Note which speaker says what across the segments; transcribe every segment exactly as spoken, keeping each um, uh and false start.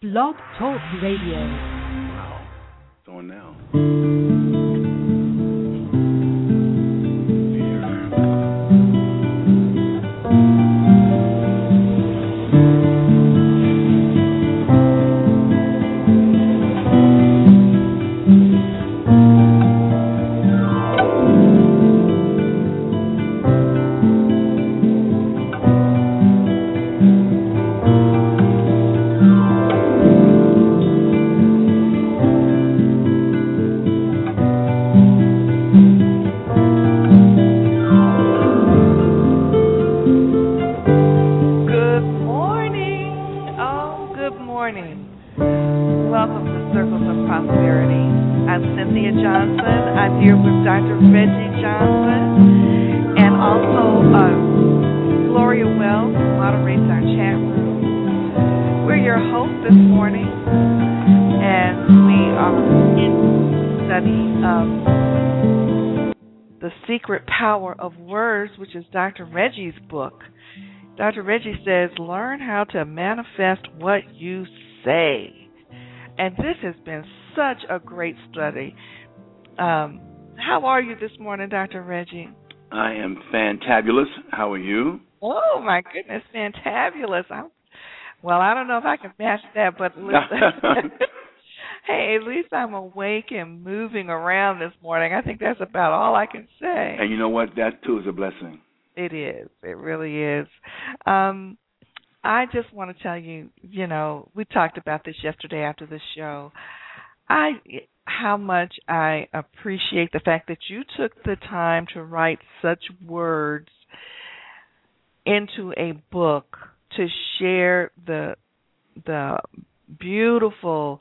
Speaker 1: Blog Talk Radio.
Speaker 2: Wow. It's on now.
Speaker 3: Power of Words, which is Doctor Reggie's book. Doctor Reggie says, learn how to manifest what you say. And this has been such a great study. Um, how are you this morning, Doctor Reggie?
Speaker 2: I am fantabulous. How are you?
Speaker 3: Oh, my goodness, fantabulous. I'm, well, I don't know if I can match that, but listen. Hey, at least I'm awake and moving around this morning. I think that's about all I can say.
Speaker 2: And you know what? That, too, is a blessing.
Speaker 3: It is. It really is. Um, I just want to tell you, you know, we talked about this yesterday after the show. I how much I appreciate the fact that you took the time to write such words into a book to share the the beautiful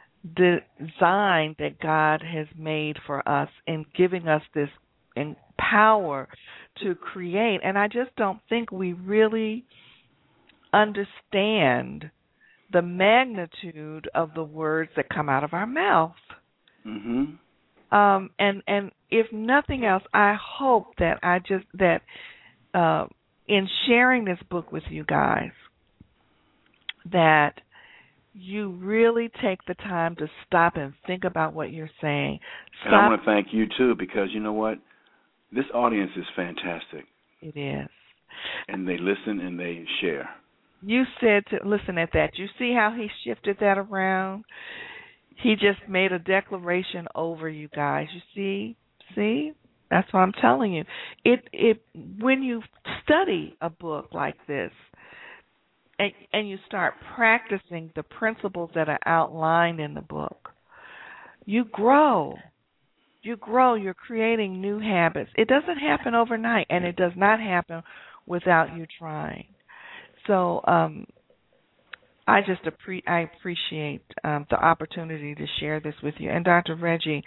Speaker 3: design that God has made for us in giving us this in power to create. And I just don't think we really understand the magnitude of the words that come out of our mouth.
Speaker 2: Mm-hmm.
Speaker 3: Um, and and if nothing else, I hope that I just that uh, in sharing this book with you guys, that you really take the time to stop and think about what you're saying. Stop.
Speaker 2: And I want to thank you, too, because you know what? This audience is fantastic.
Speaker 3: It is.
Speaker 2: And they listen and they share.
Speaker 3: You said to listen at that. You see how he shifted that around? He just made a declaration over you guys. You see? See? That's what I'm telling you. It it when you study a book like this, And, and you start practicing the principles that are outlined in the book, you grow. You grow. You're creating new habits. It doesn't happen overnight, and it does not happen without you trying. So um, I just appre- I appreciate um, the opportunity to share this with you. And Doctor Reggie,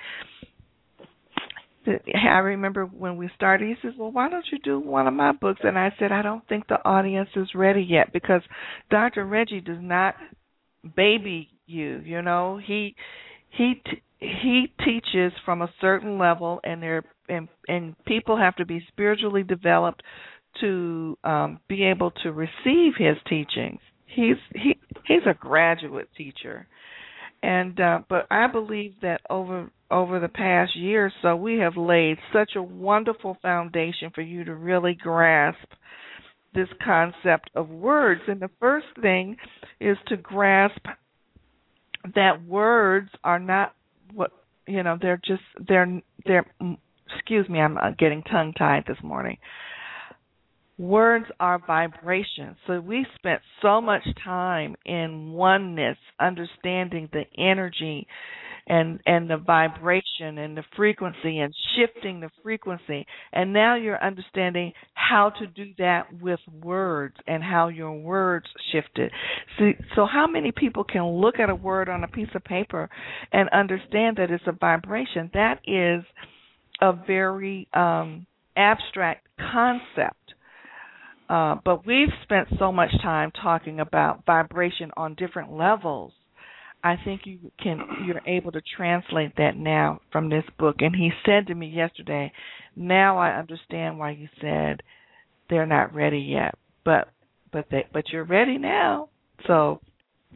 Speaker 3: I remember when we started, he says, well, why don't you do one of my books? And I said, I don't think the audience is ready yet, because Doctor Reggie does not baby you, you know. He he t- he teaches from a certain level, and there and, and people have to be spiritually developed to um, be able to receive his teachings. He's he he's a graduate teacher. And uh, but I believe that over over the past year or so, we have laid such a wonderful foundation for you to really grasp this concept of words. And the first thing is to grasp that words are not what you know. They're just they're they're. Excuse me, I'm getting tongue tied this morning. Words are vibrations. So we spent so much time in oneness, understanding the energy and and the vibration and the frequency and shifting the frequency. And now you're understanding how to do that with words and how your words shifted. See, so how many people can look at a word on a piece of paper and understand that it's a vibration? That is a very um, abstract concept. Uh, but we've spent so much time talking about vibration on different levels. I think you can you're able to translate that now from this book. And he said to me yesterday, now I understand why you said they're not ready yet. But but they but you're ready now. So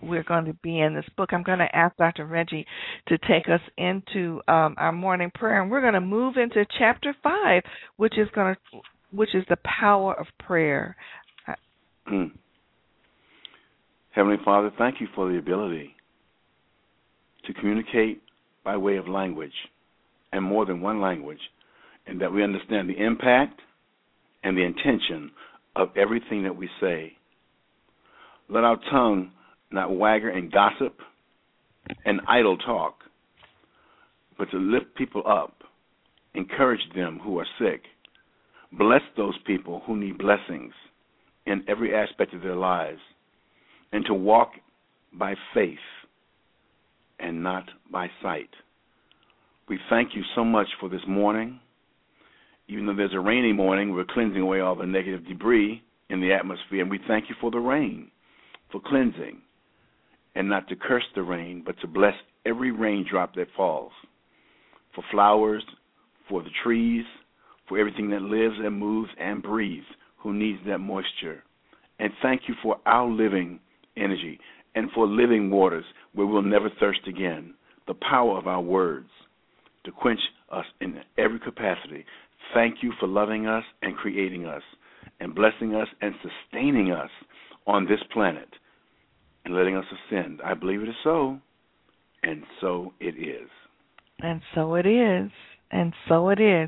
Speaker 3: we're going to be in this book. I'm going to ask Doctor Reggie to take us into um, our morning prayer, and we're going to move into chapter five, which is going to, which is the power of prayer.
Speaker 2: Mm. Heavenly Father, thank you for the ability to communicate by way of language, and more than one language, and that we understand the impact and the intention of everything that we say. Let our tongue not wagger and gossip and idle talk, but to lift people up, encourage them who are sick, bless those people who need blessings in every aspect of their lives, and to walk by faith and not by sight. We thank you so much for this morning. Even though there's a rainy morning, we're cleansing away all the negative debris in the atmosphere, and we thank you for the rain, for cleansing, and not to curse the rain, but to bless every raindrop that falls, for flowers, for the trees, for everything that lives and moves and breathes, who needs that moisture. And thank you for our living energy and for living waters where we'll never thirst again, the power of our words to quench us in every capacity. Thank you for loving us and creating us and blessing us and sustaining us on this planet and letting us ascend. I believe it is so, and so it is.
Speaker 3: And so it is, and so it is.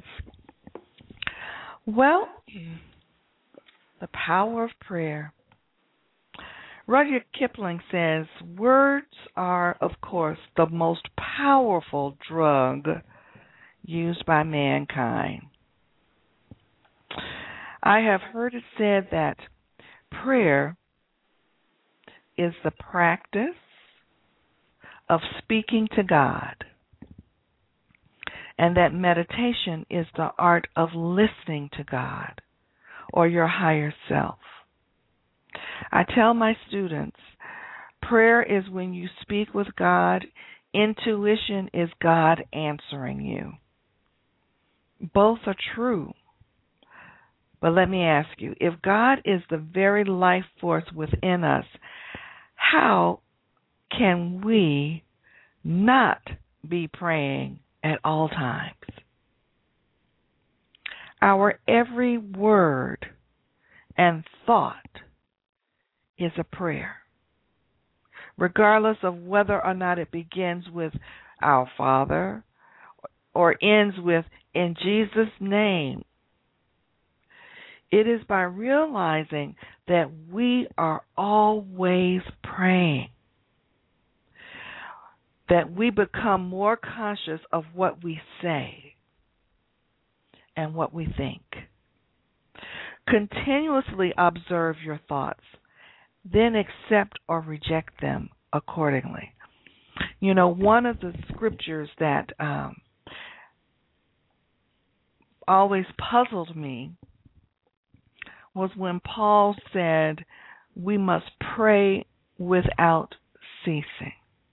Speaker 3: Well, the power of prayer. Rudyard Kipling says, words are, of course, the most powerful drug used by mankind. I have heard it said that prayer is the practice of speaking to God, and that meditation is the art of listening to God or your higher self. I tell my students, prayer is when you speak with God. Intuition is God answering you. Both are true. But let me ask you, if God is the very life force within us, how can we not be praying at all times? Our every word and thought is a prayer, regardless of whether or not it begins with our Father or ends with in Jesus' name. It is by realizing that we are always praying that we become more conscious of what we say and what we think. Continuously observe your thoughts, then accept or reject them accordingly. You know, one of the scriptures that um, always puzzled me was when Paul said we must pray without ceasing.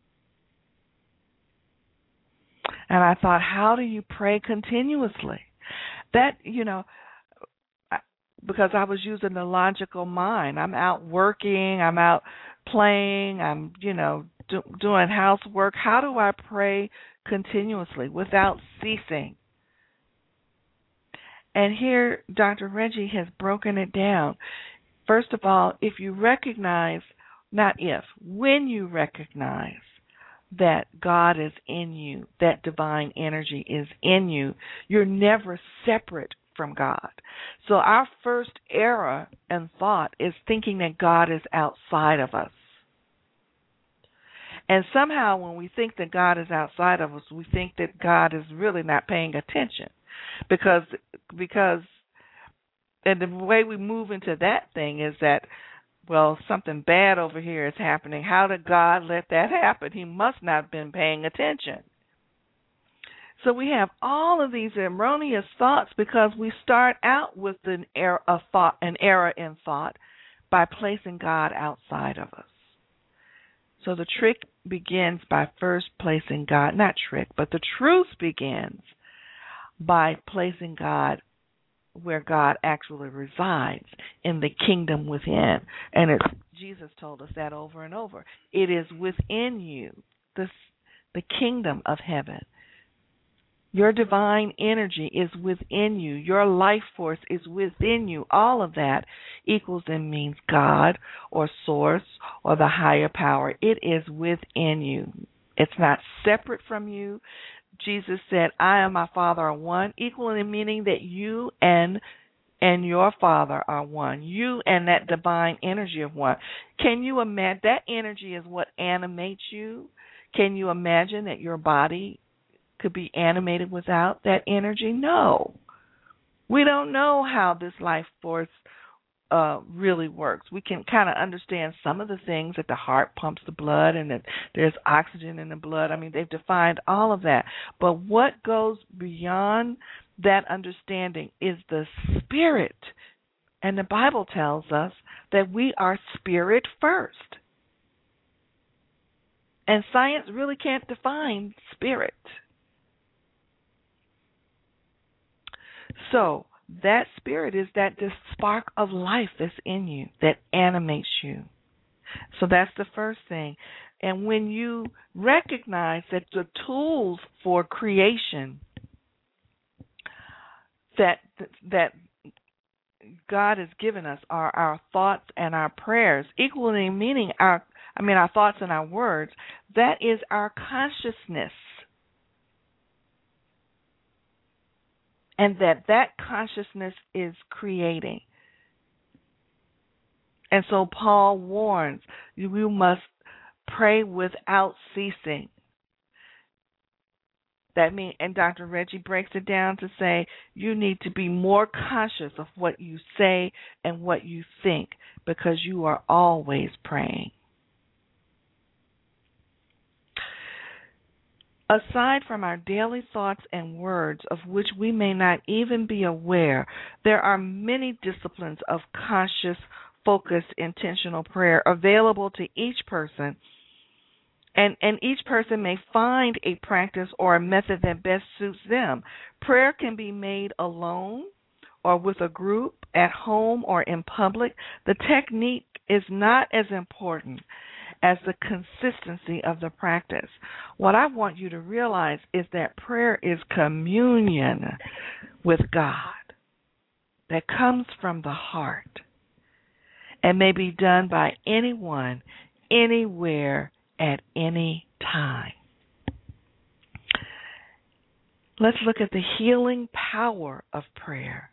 Speaker 3: And I thought, how do you pray continuously? That, you know, because I was using the logical mind. I'm out working, I'm out playing, I'm, you know, do, doing housework. How do I pray continuously without ceasing? And here Doctor Reggie has broken it down. First of all, if you recognize, not if, when you recognize that God is in you, that divine energy is in you, you're never separate from God. So our first error and thought is thinking that God is outside of us. And somehow when we think that God is outside of us, we think that God is really not paying attention. Because, because, and the way we move into that thing is that, well, something bad over here is happening. How did God let that happen? He must not have been paying attention. So we have all of these erroneous thoughts because we start out with an error, a thought, an error in thought by placing God outside of us. So the trick begins by first placing God, not trick, but the truth begins by placing God where God actually resides, in the kingdom within. And it's, Jesus told us that over and over. It is within you, the, the kingdom of heaven. Your divine energy is within you. Your life force is within you. All of that equals and means God or source or the higher power. It is within you. It's not separate from you. Jesus said, I and my Father are one, equal in meaning that you and and your Father are one. You and that divine energy of one. Can you imagine? That energy is what animates you. Can you imagine that your body could be animated without that energy? No. We don't know how this life force uh, really works. We can kind of understand some of the things, that the heart pumps the blood and that there's oxygen in the blood. I mean, they've defined all of that. But what goes beyond that understanding is the spirit. And the Bible tells us that we are spirit first. And science really can't define spirit. So that spirit is that this spark of life that's in you, that animates you. So that's the first thing. And when you recognize that the tools for creation that that God has given us are our thoughts and our prayers, equally meaning our, I mean, our thoughts and our words, that is our consciousness. And that that consciousness is creating. And so Paul warns, you must pray without ceasing. That means, and Doctor Reggie breaks it down to say, you need to be more conscious of what you say and what you think, because you are always praying. Aside from our daily thoughts and words, of which we may not even be aware, there are many disciplines of conscious, focused, intentional prayer available to each person, and, and each person may find a practice or a method that best suits them. Prayer can be made alone or with a group, at home or in public. The technique is not as important as the consistency of the practice. What I want you to realize is that prayer is communion with God that comes from the heart and may be done by anyone, anywhere, at any time. Let's look at the healing power of prayer.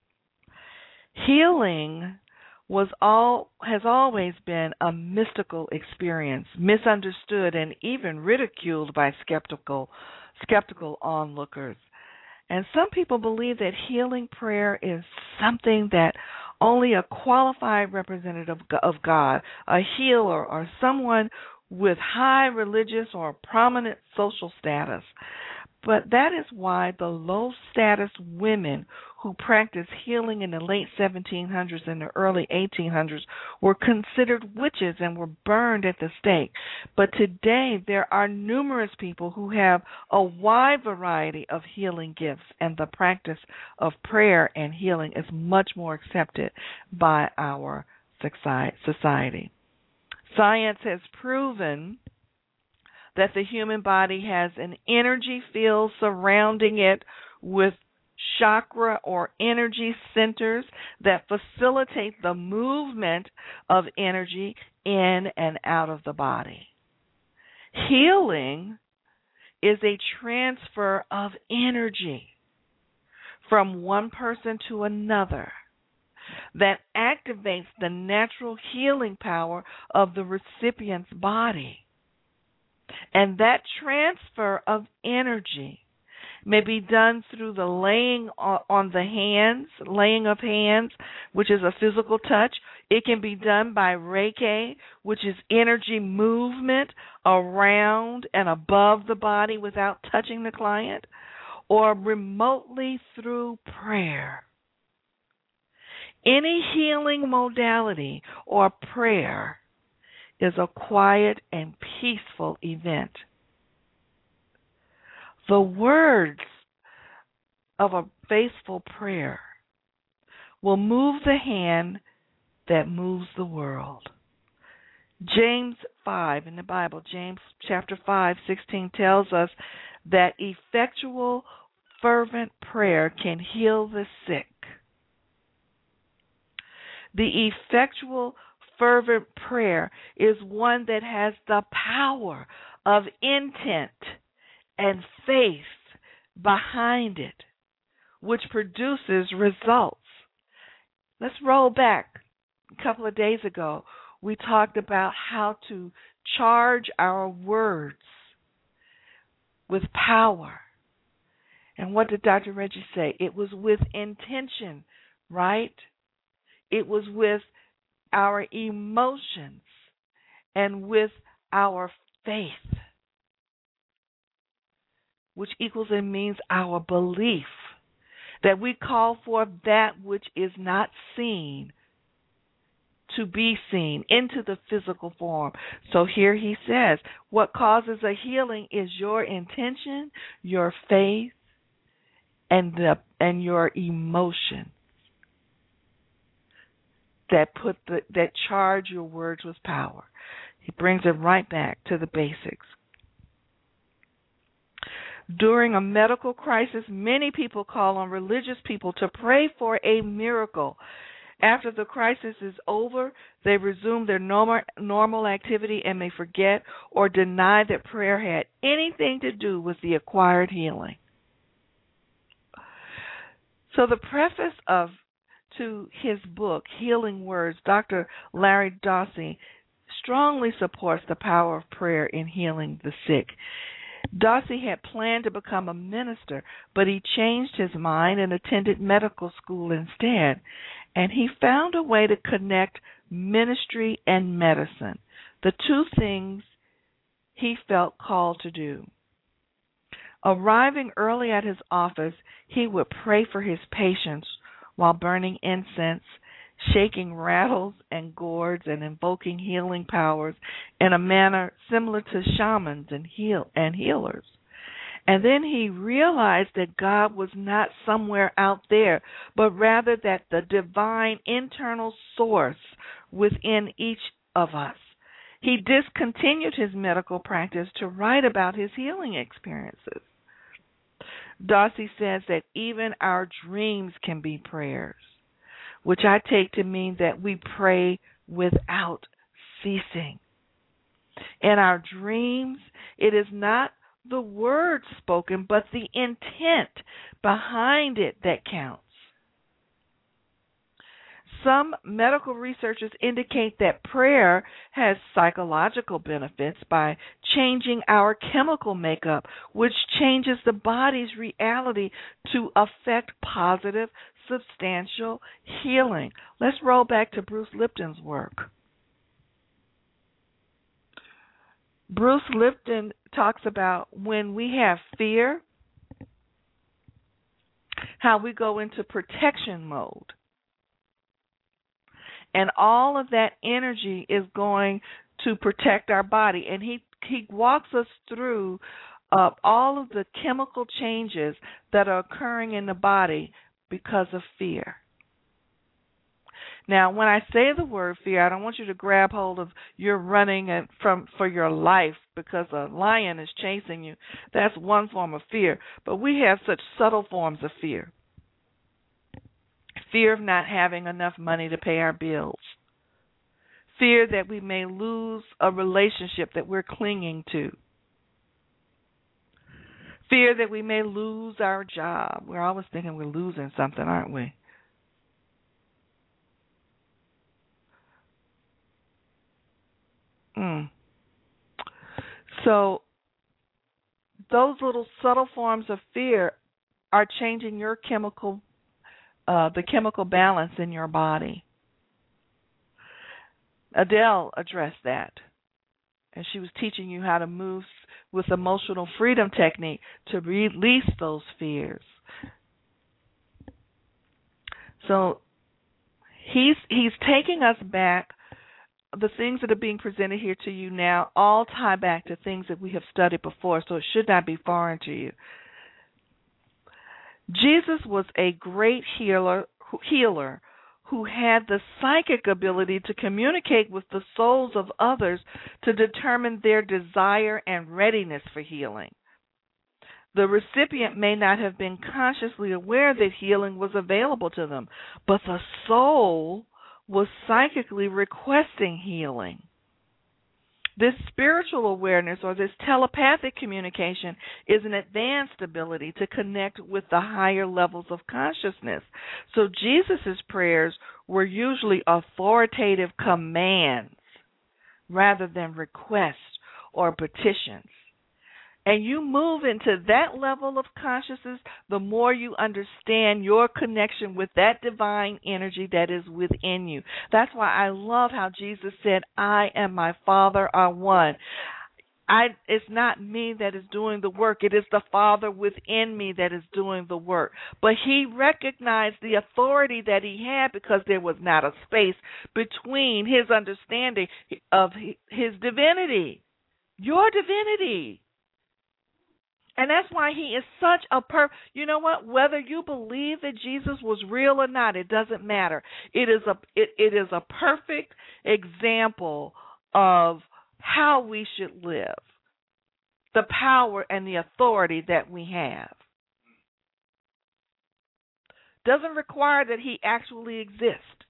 Speaker 3: Healing was all has always been a mystical experience, misunderstood and even ridiculed by skeptical skeptical onlookers. And some people believe that healing prayer is something that only a qualified representative of God, a healer, or someone with high religious or prominent social status. But that is why the low-status women who practiced healing in the late seventeen hundreds and the early eighteen hundreds were considered witches and were burned at the stake. But today there are numerous people who have a wide variety of healing gifts, and the practice of prayer and healing is much more accepted by our society. Science has proven that the human body has an energy field surrounding it with chakra or energy centers that facilitate the movement of energy in and out of the body. Healing is a transfer of energy from one person to another that activates the natural healing power of the recipient's body. And that transfer of energy may be done through the laying on the hands, laying of hands, which is a physical touch. It can be done by Reiki, which is energy movement around and above the body without touching the client, or remotely through prayer. Any healing modality or prayer is a quiet and peaceful event. The words of a faithful prayer will move the hand that moves the world. James five in the Bible, James chapter five, sixteen tells us that effectual, fervent prayer can heal the sick. The effectual, fervent prayer is one that has the power of intent and faith behind it, which produces results. Let's roll back. A couple of days ago, we talked about how to charge our words with power. And what did Doctor Reggie say? It was with intention, right? It was with our emotions and with our faith, which equals and means our belief that we call for that which is not seen to be seen into the physical form. So here he says, what causes a healing is your intention, your faith, and the and your emotion that put the that charge your words with power. He brings it right back to the basics. During a medical crisis, many people call on religious people to pray for a miracle. After the crisis is over, they resume their normal, normal activity and may forget or deny that prayer had anything to do with the acquired healing. So the preface of to his book, Healing Words, Doctor Larry Dossey strongly supports the power of prayer in healing the sick. Dossey had planned to become a minister, but he changed his mind and attended medical school instead. And he found a way to connect ministry and medicine, the two things he felt called to do. Arriving early at his office, he would pray for his patients while burning incense, shaking rattles and gourds, and invoking healing powers in a manner similar to shamans and heal and healers. And then he realized that God was not somewhere out there, but rather that the divine internal source within each of us. He discontinued his medical practice to write about his healing experiences. Dossey says that even our dreams can be prayers, which I take to mean that we pray without ceasing. In our dreams, it is not the word spoken, but the intent behind it that counts. Some medical researchers indicate that prayer has psychological benefits by changing our chemical makeup, which changes the body's reality to affect positive, substantial healing. Let's roll back to Bruce Lipton's work. Bruce Lipton talks about when we have fear, how we go into protection mode. And all of that energy is going to protect our body. And he, he walks us through uh, all of the chemical changes that are occurring in the body because of fear. Now, when I say the word fear, I don't want you to grab hold of you're running and from for your life because a lion is chasing you. That's one form of fear. But we have such subtle forms of fear. Fear of not having enough money to pay our bills. Fear that we may lose a relationship that we're clinging to. Fear that we may lose our job. We're always thinking we're losing something, aren't we? Mm. So those little subtle forms of fear are changing your chemical Uh, the chemical balance in your body. Adele addressed that, and she was teaching you how to move with emotional freedom technique to release those fears. So he's he's taking us back. The things that are being presented here to you now all tie back to things that we have studied before, so it should not be foreign to you. Jesus was a great healer, healer who had the psychic ability to communicate with the souls of others to determine their desire and readiness for healing. The recipient may not have been consciously aware that healing was available to them, but the soul was psychically requesting healing. This spiritual awareness, or this telepathic communication, is an advanced ability to connect with the higher levels of consciousness. So Jesus' prayers were usually authoritative commands rather than requests or petitions. And you move into that level of consciousness, the more you understand your connection with that divine energy that is within you. That's why I love how Jesus said, I and my Father are one. I, it's not me that is doing the work. It is the Father within me that is doing the work. But he recognized the authority that he had because there was not a space between his understanding of his divinity, your divinity. And that's why he is such a per. You know what? Whether you believe that Jesus was real or not, it doesn't matter. It is a it, it is a perfect example of how we should live, the power and the authority that we have. Doesn't require that he actually exist,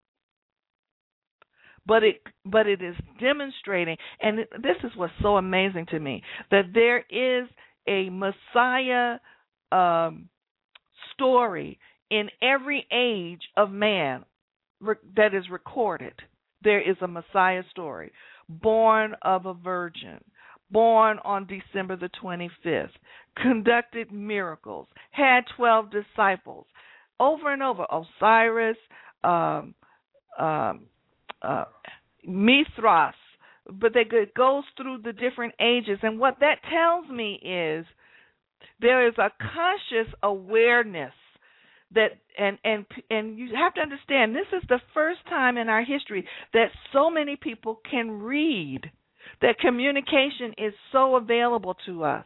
Speaker 3: but it but it is demonstrating, and this is what's so amazing to me, that there is a Messiah um, story in every age of man re- that is recorded. There is a Messiah story, born of a virgin, born on December the twenty-fifth, conducted miracles, had twelve disciples, over and over, Osiris, um, um, uh, Mithras, but they, it goes through the different ages. And what that tells me is there is a conscious awareness that, and, and, and you have to understand, this is the first time in our history that so many people can read, that communication is so available to us.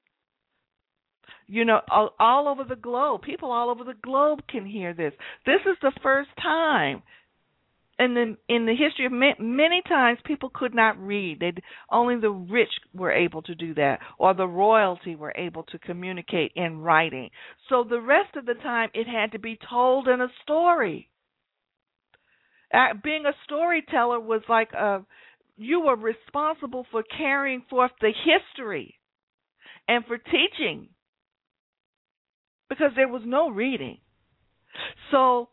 Speaker 3: You know, all, all over the globe, people all over the globe can hear this. This is the first time. In the in the history of many, many times, people could not read. They only the rich were able to do that, or the royalty were able to communicate in writing. So the rest of the time, it had to be told in a story. Uh, being a storyteller was like a, you were responsible for carrying forth the history and for teaching, because there was no reading. So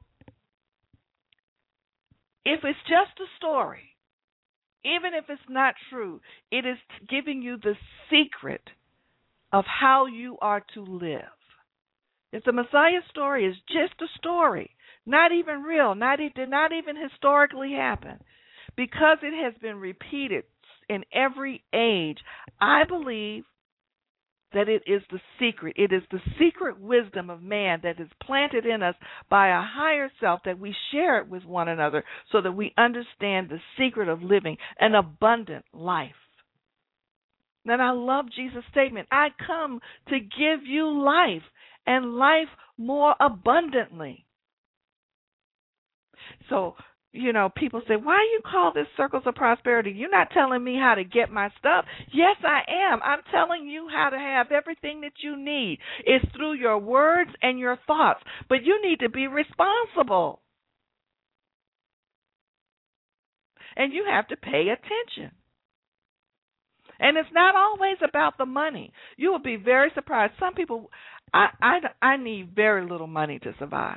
Speaker 3: if it's just a story, even if it's not true, it is giving you the secret of how you are to live. If the Messiah story is just a story, not even real, not did not even historically happen, because it has been repeated in every age, I believe that it is the secret. It is the secret wisdom of man that is planted in us by a higher self, that we share it with one another so that we understand the secret of living an abundant life. And I love Jesus' statement, I come to give you life, and life more abundantly. So, you know, people say, why you call this Circles of Prosperity? You're not telling me how to get my stuff. Yes, I am. I'm telling you how to have everything that you need. It's through your words and your thoughts. But you need to be responsible. And you have to pay attention. And it's not always about the money. You will be very surprised. Some people, I, I, I need very little money to survive.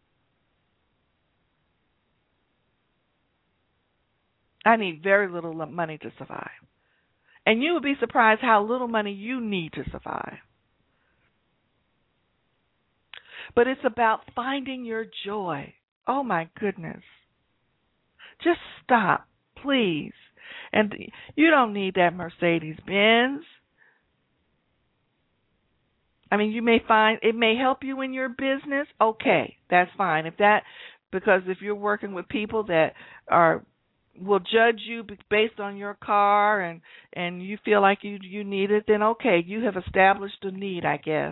Speaker 3: I need very little money to survive. And you will be surprised how little money you need to survive. But it's about finding your joy. Oh, my goodness. Just stop, please. And you don't need that Mercedes-Benz. I mean, you may find it may help you in your business. Okay, that's fine. If that, because if you're working with people that are will judge you based on your car, and and you feel like you you need it, then okay, you have established a need, I guess.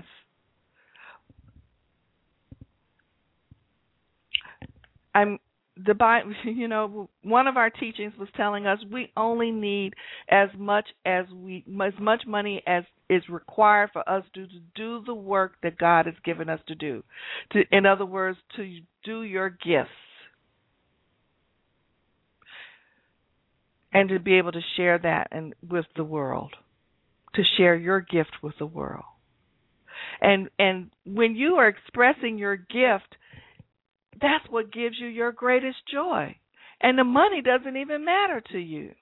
Speaker 3: I'm the Bible. You know, one of our teachings was telling us we only need as much as we as much money as is required for us to, to do the work that God has given us to do. To, in other words, to do your gifts and to be able to share that and with the world, to share your gift with the world. And and when you are expressing your gift, that's what gives you your greatest joy. And the money doesn't even matter to you.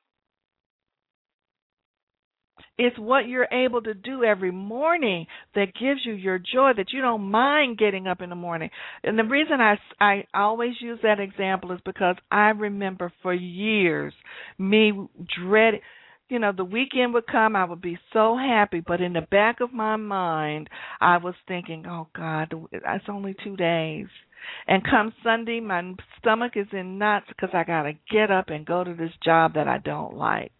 Speaker 3: It's what you're able to do every morning that gives you your joy, that you don't mind getting up in the morning. And the reason I, I always use that example is because I remember for years me dreading, you know, the weekend would come, I would be so happy, but in the back of my mind, I was thinking, oh, God, it's only two days. And come Sunday, my stomach is in knots because I got to get up and go to this job that I don't like.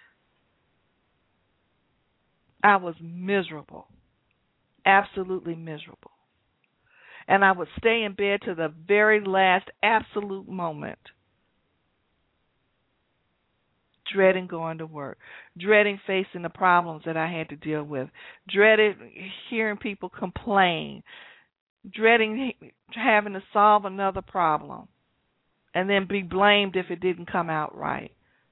Speaker 3: I was miserable, absolutely miserable. And I would stay in bed to the very last absolute moment, dreading going to work, dreading facing the problems that I had to deal with, dreaded hearing people complain, dreading having to solve another problem and then be blamed if it didn't come out right.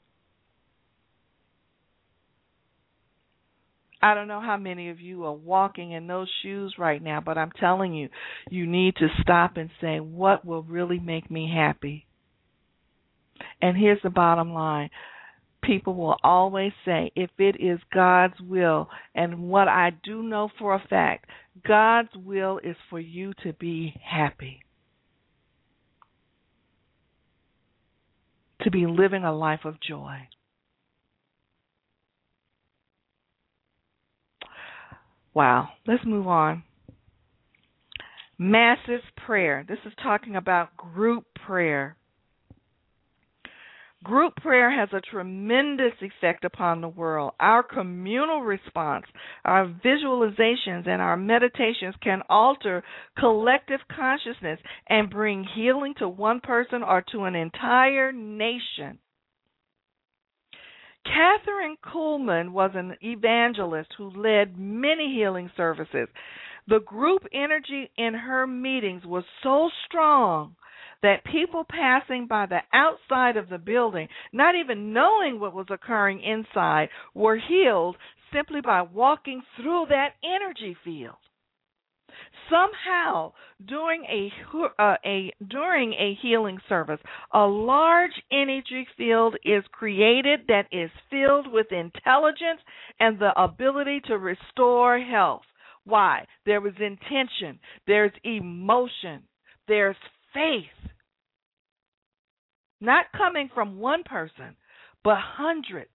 Speaker 3: I don't know how many of you are walking in those shoes right now, but I'm telling you, you need to stop and say, what will really make me happy? And here's the bottom line. People will always say, if it is God's will, and what I do know for a fact, God's will is for you to be happy, to be living a life of joy. Wow, let's move on. Massive prayer. This is talking about group prayer. Group prayer has a tremendous effect upon the world. Our communal response, our visualizations, and our meditations can alter collective consciousness and bring healing to one person or to an entire nation. Catherine Kuhlman was an evangelist who led many healing services. The group energy in her meetings was so strong that people passing by the outside of the building, not even knowing what was occurring inside, were healed simply by walking through that energy field. Somehow, during a uh, a during a healing service, a large energy field is created that is filled with intelligence and the ability to restore health. Why? There was intention, there's emotion, there's faith. Not coming from one person, but hundreds.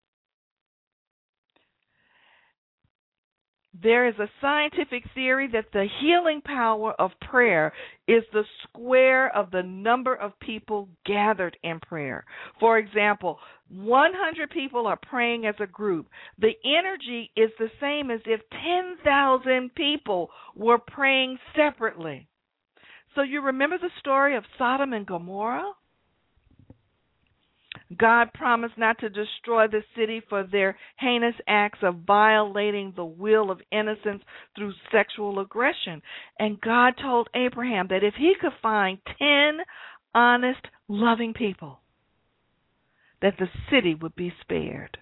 Speaker 3: There is a scientific theory that the healing power of prayer is the square of the number of people gathered in prayer. For example, one hundred people are praying as a group. The energy is the same as if ten thousand people were praying separately. So you remember the story of Sodom and Gomorrah? God promised not to destroy the city for their heinous acts of violating the will of innocence through sexual aggression. And God told Abraham that if he could find ten honest, loving people, that the city would be spared.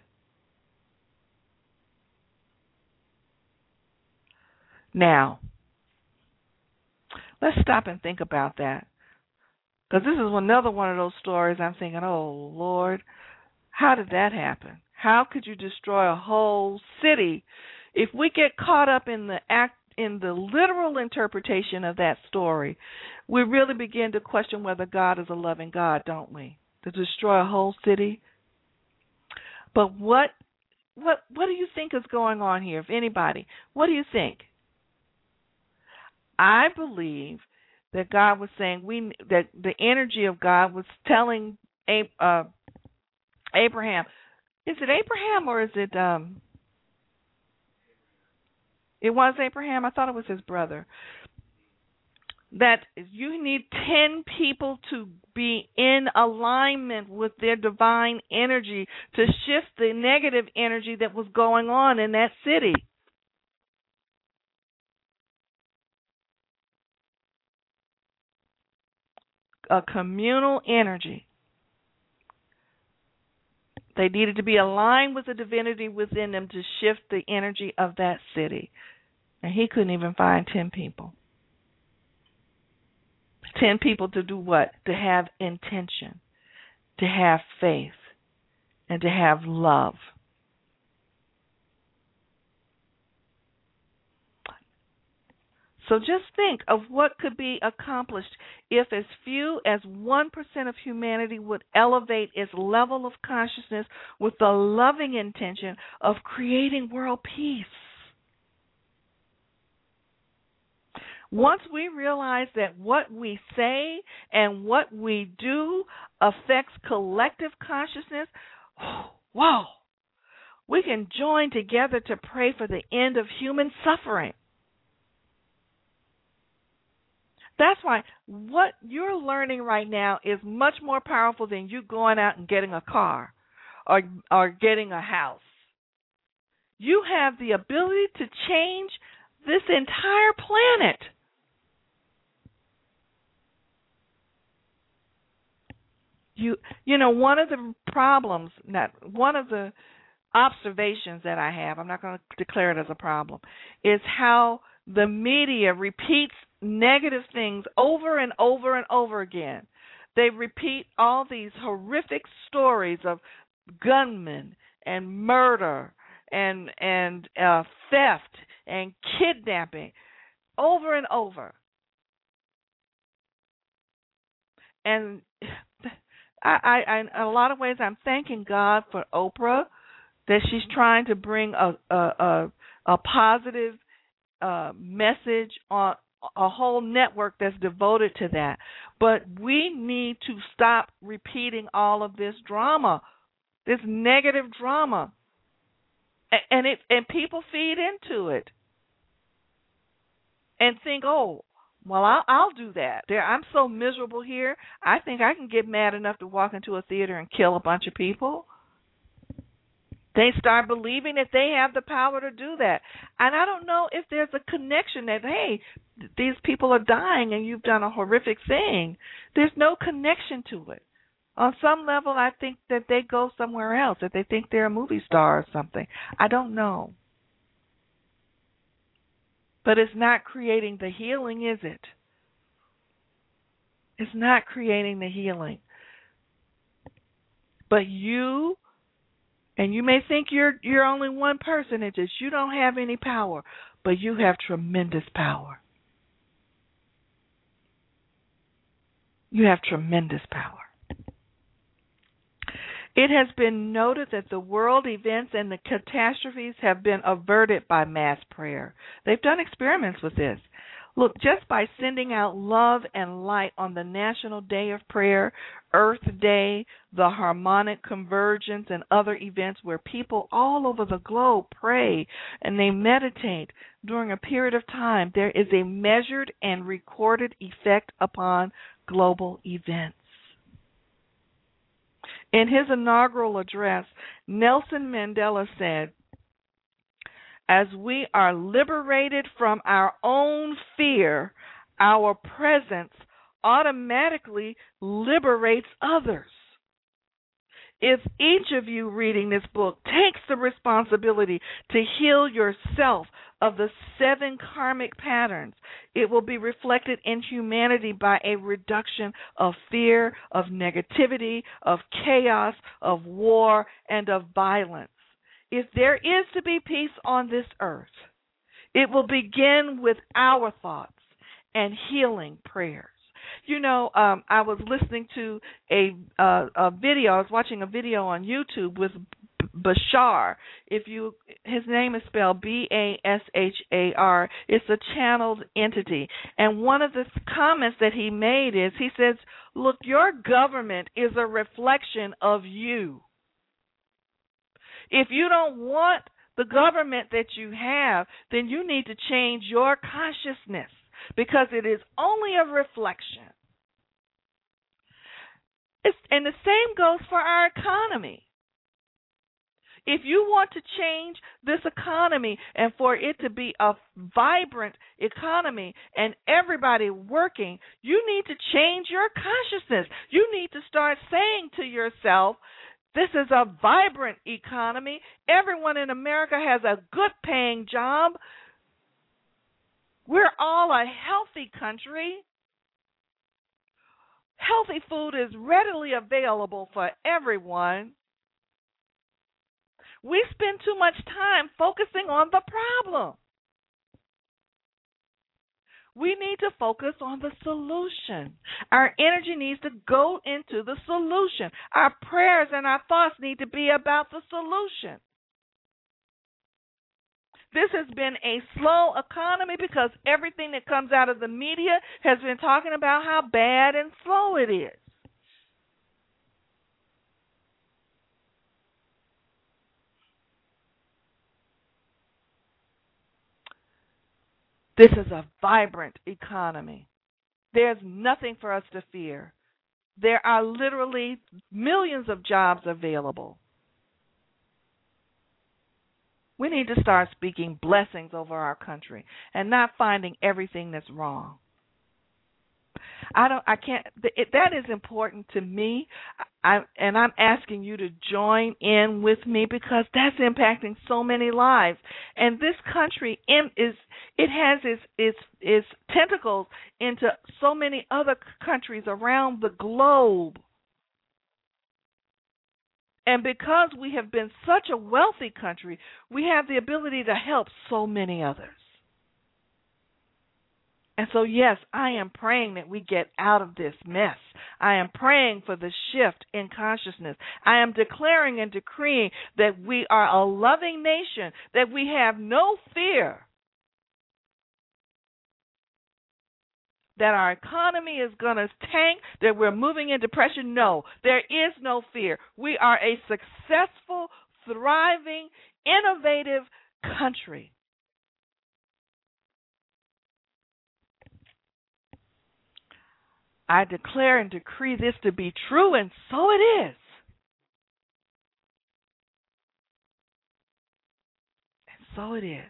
Speaker 3: Now, let's stop and think about that. Because this is another one of those stories I'm thinking, oh, Lord, how did that happen? How could you destroy a whole city? If we get caught up in the act, in the literal interpretation of that story, we really begin to question whether God is a loving God, don't we? To destroy a whole city. But what what what do you think is going on here, if anybody? What do you think? I believe that God was saying we that the energy of God was telling uh, Abraham. Is it Abraham or is it? Um, it was Abraham. I thought it was his brother. that you need ten people to be in alignment with their divine energy to shift the negative energy that was going on in that city. A communal energy. They needed to be aligned with the divinity within them to shift the energy of that city. And he couldn't even find ten people. Ten people to do what? To have intention, to have faith, and to have love. So just think of what could be accomplished if as few as one percent of humanity would elevate its level of consciousness with the loving intention of creating world peace. Once we realize that what we say and what we do affects collective consciousness, whoa, we can join together to pray for the end of human suffering. That's why what you're learning right now is much more powerful than you going out and getting a car or or getting a house. You have the ability to change this entire planet. You you know, one of the problems, not one of the observations that I have, I'm not going to declare it as a problem, is how the media repeats negative things over and over and over again. They repeat all these horrific stories of gunmen and murder and and uh, theft and kidnapping over and over. And I, I, I, in a lot of ways, I'm thanking God for Oprah, that she's trying to bring a a, a, a positive uh, message on a whole network that's devoted to that. But we need to stop repeating all of this drama, this negative drama, and it and people feed into it and think, oh, well, I'll, I'll do that. There, I'm so miserable here. I think I can get mad enough to walk into a theater and kill a bunch of people. They start believing that they have the power to do that. And I don't know if there's a connection that, hey, these people are dying and you've done a horrific thing. There's no connection to it. On some level, I think that they go somewhere else, that they think they're a movie star or something. I don't know. But it's not creating the healing, is it? It's not creating the healing. But you, and you may think you're you're only one person, it's just you don't have any power, but you have tremendous power. You have tremendous power. It has been noted that the world events and the catastrophes have been averted by mass prayer. They've done experiments with this. Look, just by sending out love and light on the National Day of Prayer, Earth Day, the Harmonic Convergence, and other events where people all over the globe pray and they meditate during a period of time, there is a measured and recorded effect upon global events. In his inaugural address, Nelson Mandela said, "As we are liberated from our own fear, our presence automatically liberates others. If each of you reading this book takes the responsibility to heal yourself of the seven karmic patterns, it will be reflected in humanity by a reduction of fear, of negativity, of chaos, of war, and of violence. If there is to be peace on this earth, it will begin with our thoughts and healing prayers." You know, um, I was listening to a, uh, a video. I was watching a video on YouTube with Bashar. If you, his name is spelled B A S H A R. It's a channeled entity. And one of the comments that he made is, he says, "Look, your government is a reflection of you. If you don't want the government that you have, then you need to change your consciousness. because it is only a reflection. It's, and the same goes for our economy. If you want to change this economy and for it to be a vibrant economy and everybody working, you need to change your consciousness. You need to start saying to yourself, this is a vibrant economy. Everyone in America has a good paying job. We're all a healthy country. Healthy food is readily available for everyone. We spend too much time focusing on the problem. We need to focus on the solution. Our energy needs to go into the solution. Our prayers and our thoughts need to be about the solution. This has been a slow economy because everything that comes out of the media has been talking about how bad and slow it is. This is a vibrant economy. There's nothing for us to fear. There are literally millions of jobs available. We need to start speaking blessings over our country and not finding everything that's wrong. I don't. I can't. It, that is important to me, I, and I'm asking you to join in with me because that's impacting so many lives. And this country in, is it has its its its tentacles into so many other countries around the globe. And because we have been such a wealthy country, we have the ability to help so many others. And so, yes, I am praying that we get out of this mess. I am praying for the shift in consciousness. I am declaring and decreeing that we are a loving nation, that we have no fear, that our economy is going to tank, that we're moving in depression. No, there is no fear. We are a successful, thriving, innovative country. I declare and decree this to be true, and so it is. And so it is.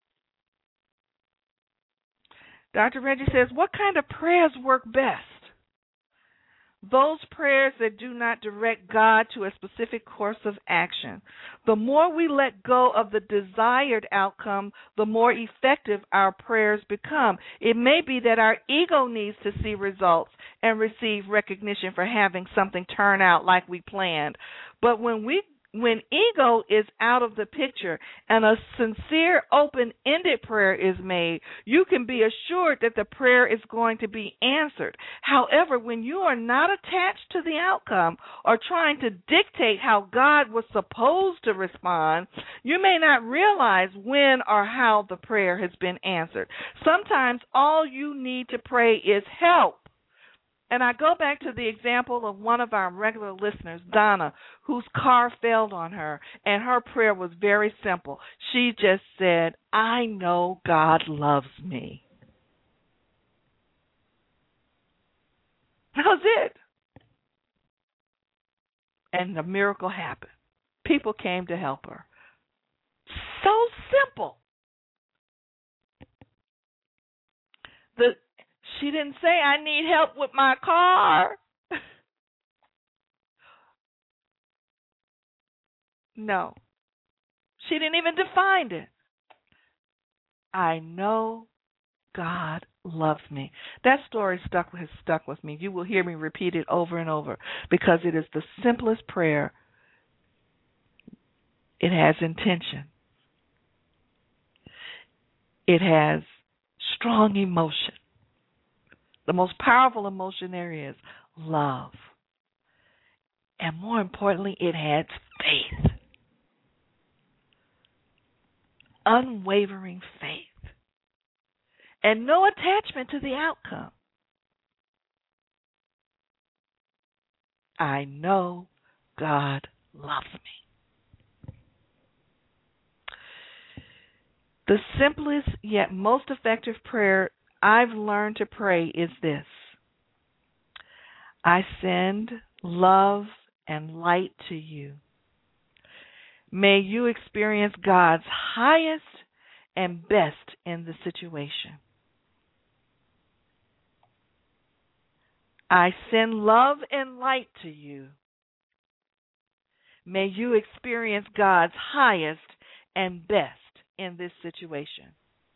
Speaker 3: Doctor Reggie says, what kind of prayers work best? Those prayers that do not direct God to a specific course of action. The more we let go of the desired outcome, the more effective our prayers become. It may be that our ego needs to see results and receive recognition for having something turn out like we planned. But when we When ego is out of the picture and a sincere, open-ended prayer is made, you can be assured that the prayer is going to be answered. However, when you are not attached to the outcome or trying to dictate how God was supposed to respond, you may not realize when or how the prayer has been answered. Sometimes all you need to pray is help. And I go back to the example of one of our regular listeners, Donna, whose car failed on her, and her prayer was very simple. She just said, I know God loves me. That was it. And the miracle happened. People came to help her. So simple. The She didn't say, I need help with my car. No. She didn't even define it. I know God loves me. That story stuck has stuck with me. You will hear me repeat it over and over because it is the simplest prayer. It has intention. It has strong emotion. The most powerful emotion there is love. And more importantly, it has faith. Unwavering faith. And no attachment to the outcome. I know God loves me. The simplest yet most effective prayer I've learned to pray is this: I send love and light to you. May you experience God's highest and best in the situation. I send love and light to you. May you experience God's highest and best in this situation.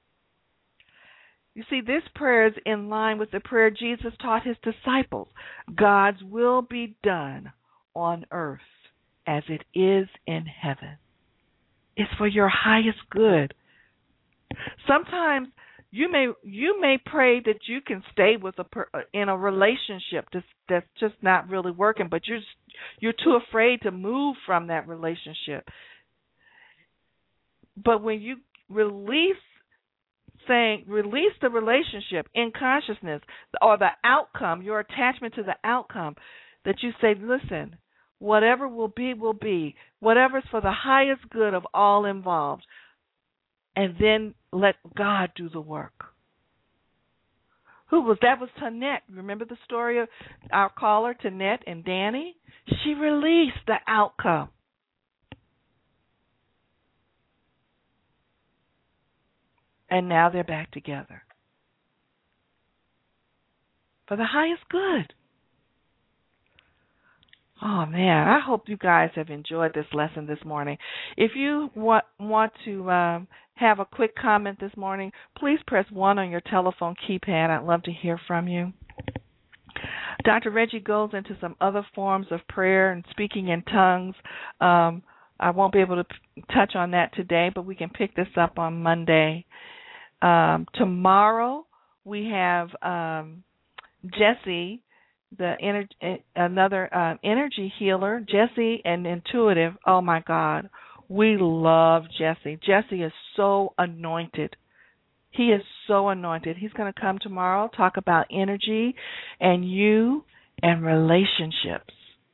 Speaker 3: You see, this prayer is in line with the prayer Jesus taught his disciples. God's will be done on earth as it is in heaven. It's for your highest good. Sometimes you may you may pray that you can stay with a per, in a relationship that's, that's just not really working, but you're you're too afraid to move from that relationship. But when you release saying release the relationship in consciousness or the outcome, your attachment to the outcome, that you say, listen, whatever will be, will be. Whatever's for the highest good of all involved. And then let God do the work. Who was that? Was Tanette. Remember the story of our caller, Tanette and Danny? She released the outcome. And now they're back together. For the highest good. Oh, man, I hope you guys have enjoyed this lesson this morning. If you want, want to um, have a quick comment this morning, please press one on your telephone keypad. I'd love to hear from you. Doctor Reggie goes into some other forms of prayer and speaking in tongues. Um, I won't be able to p- touch on that today, but we can pick this up on Monday. Um, tomorrow we have um, Jesse, the ener- another uh, energy healer, Jesse and Intuitive. Oh, my God. We love Jesse. Jesse is so anointed. He is so anointed. He's going to come tomorrow, talk about energy and you and relationships.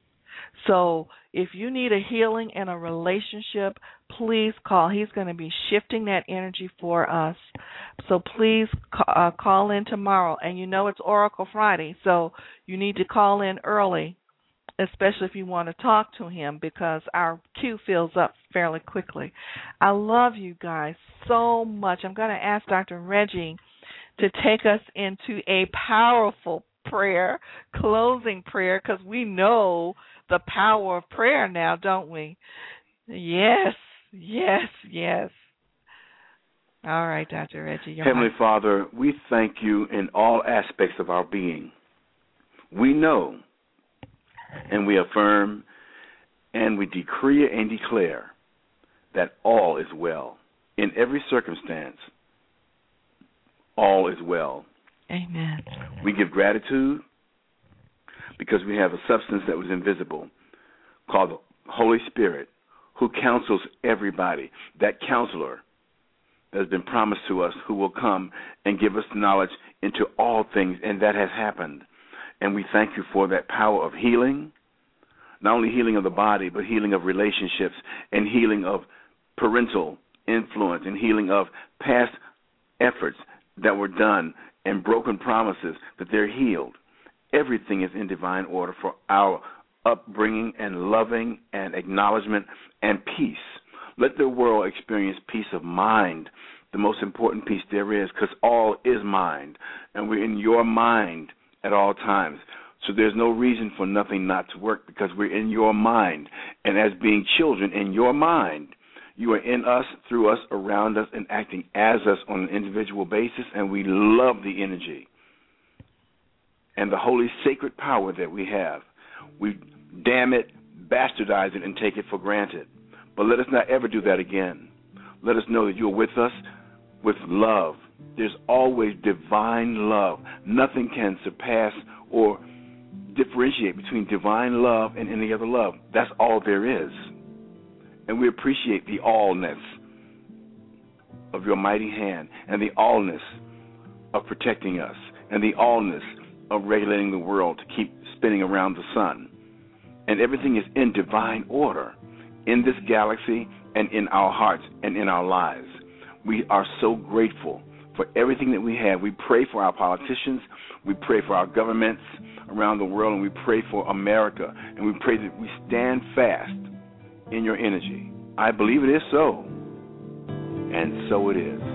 Speaker 3: So if you need a healing in a relationship, please call. He's going to be shifting that energy for us. So please uh, call in tomorrow. And you know it's Oracle Friday, so you need to call in early, especially if you want to talk to him, because our queue fills up fairly quickly. I love you guys so much. I'm going to ask Doctor Reggie to take us into a powerful prayer, closing prayer, because we know the power of prayer now, don't we? Yes, yes, yes. All right, Doctor Reggie.
Speaker 2: Heavenly
Speaker 3: mic.
Speaker 2: Father, we thank you in all aspects of our being. We know and we affirm and we decree and declare that all is well. In every circumstance, all is well.
Speaker 3: Amen.
Speaker 2: We give gratitude because we have a substance that was invisible called the Holy Spirit, who counsels everybody, that counselor that has been promised to us, who will come and give us knowledge into all things, and that has happened. And we thank you for that power of healing, not only healing of the body, but healing of relationships and healing of parental influence and healing of past efforts that were done and broken promises, that they're healed. Everything is in divine order for our upbringing and loving and acknowledgement and peace. Let the world experience peace of mind, the most important peace there is, because all is mind, and we're in your mind at all times. So there's no reason for nothing not to work, because we're in your mind. And as being children in your mind, you are in us, through us, around us, and acting as us on an individual basis, and we love the energy and the holy sacred power that we have. We, damn it, bastardize it and take it for granted. But let us not ever do that again. Let us know that you're with us with love. There's always divine love. Nothing can surpass or differentiate between divine love and any other love. That's all there is. And we appreciate the allness of your mighty hand and the allness of protecting us and the allness of regulating the world to keep spinning around the sun. And everything is in divine order in this galaxy and in our hearts and in our lives. We are so grateful for everything that we have. We pray for our politicians. We pray for our governments around the world, and we pray for America. And we pray that we stand fast in your energy. I believe it is so, and so it is.